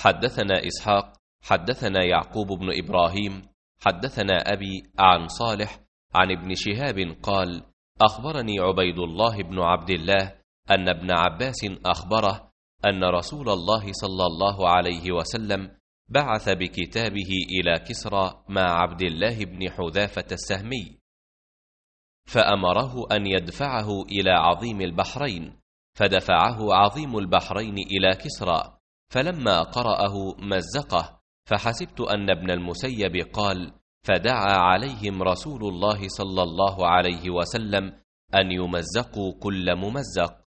حدثنا إسحاق حدثنا يعقوب بن إبراهيم حدثنا أبي عن صالح عن ابن شهاب قال: أخبرني عبيد الله بن عبد الله أن ابن عباس أخبره أن رسول الله صلى الله عليه وسلم بعث بكتابه إلى كسرى مع عبد الله بن حذافة السهمي، فأمره أن يدفعه إلى عظيم البحرين، فدفعه عظيم البحرين إلى كسرى، فلما قرأه مزقه، فحسبت أن ابن المسيب قال: فدعا عليهم رسول الله صلى الله عليه وسلم أن يمزقوا كل ممزق.